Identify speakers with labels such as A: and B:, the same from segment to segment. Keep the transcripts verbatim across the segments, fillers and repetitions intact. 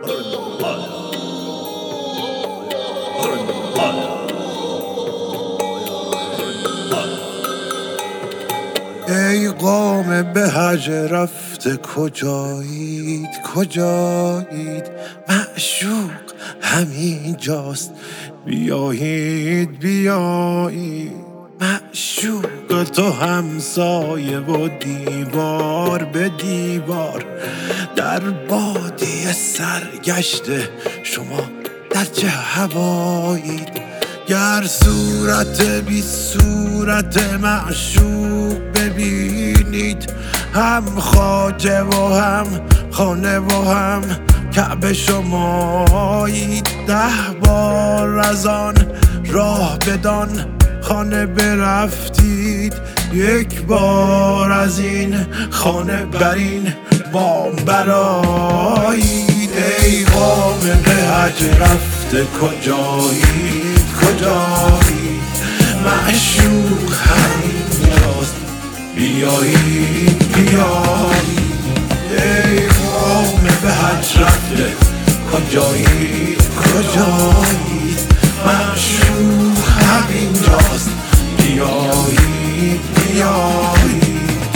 A: ای قوم به حج رفته کجایید کجایید، معشوق همین جاست بیایید بیایید. معشوق تو همسایه و دیوار به دیوار، در بادیه سرگشته شما در چه هوایید. گر صورت بی صورت معشوق ببینید، هم خواجه و هم خانه و هم کعبه شمایید. ده بار از آن راه بدان خانه برفتید، یک بار از این خانه بر این بام برایید. ای قوم به حج رفته کجایید کجایید، معشوق همینجاست بیایید بیایید. ای قوم به حج رفته کجایید کجایید، معشوق همینجاست بیایید بیایید.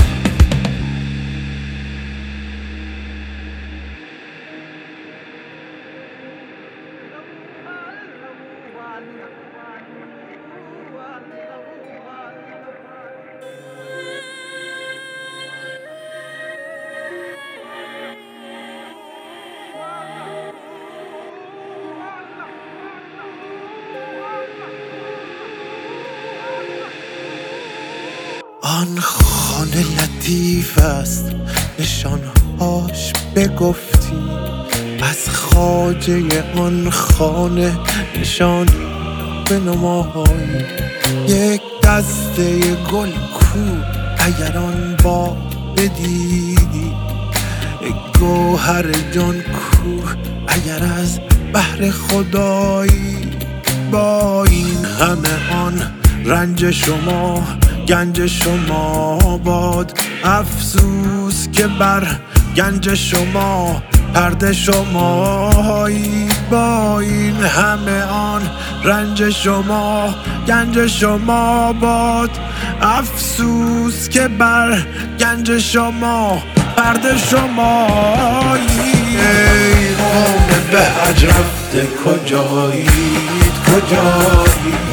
A: آن خانه لطیف است نشانهاش بگفتی، از خواجه آن خانه نشان بنمایی. یک دسته گل کو اگر آن با بدیدی، گوهر جان کو اگر از بحر خدایی. با این همه آن رنج شما گنج شما باد، افسوس که بر گنج شما پرده شمایی. با این همه آن رنج شما گنج شما باد، افسوس که بر گنج شما پرده شمایی. ای قوم به حج رفته کجایید کجایید،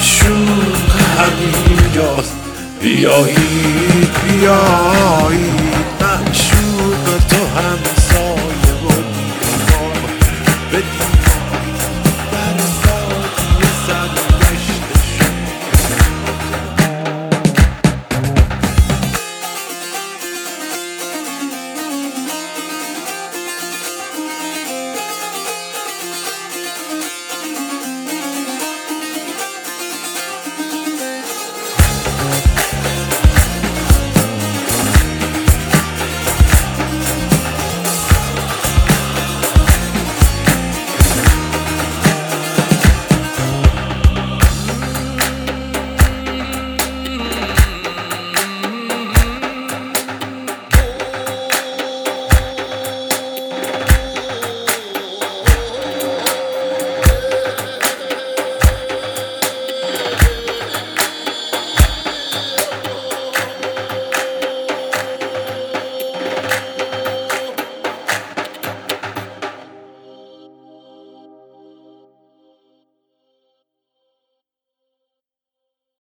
A: معشوق همینجاست بیایید بیایید.